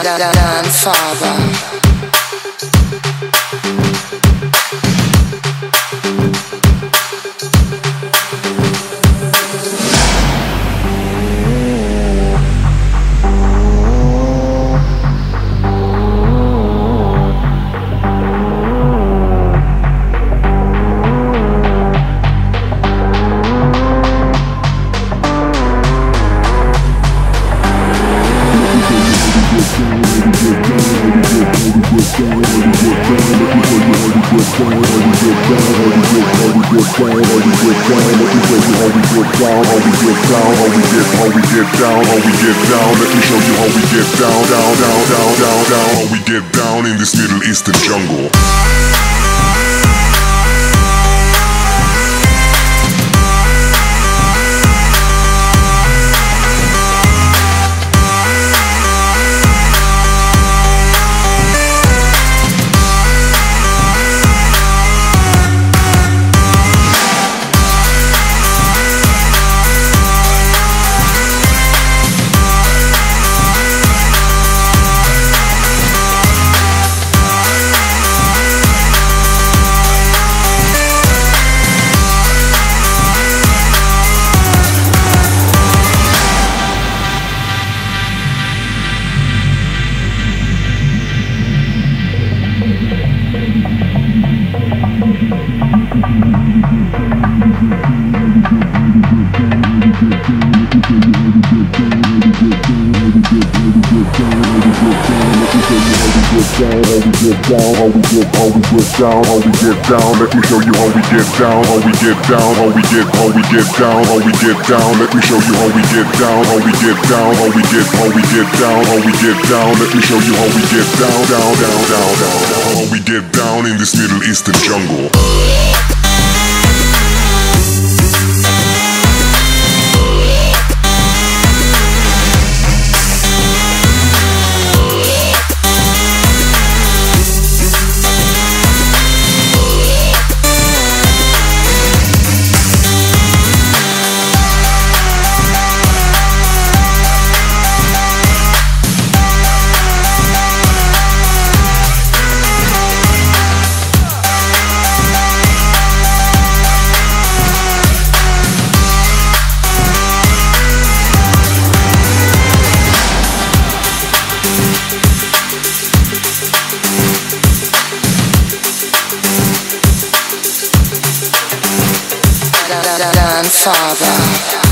Grandfather. How we get down in this Middle Eastern jungle. Let me show you how we get down. How we get down. How we get down. How we get down. Let me show you how we get down. How we get down. How we get down. How we get down. Let me show you how we get down. How we get down in this Middle Eastern jungle. Grandfather.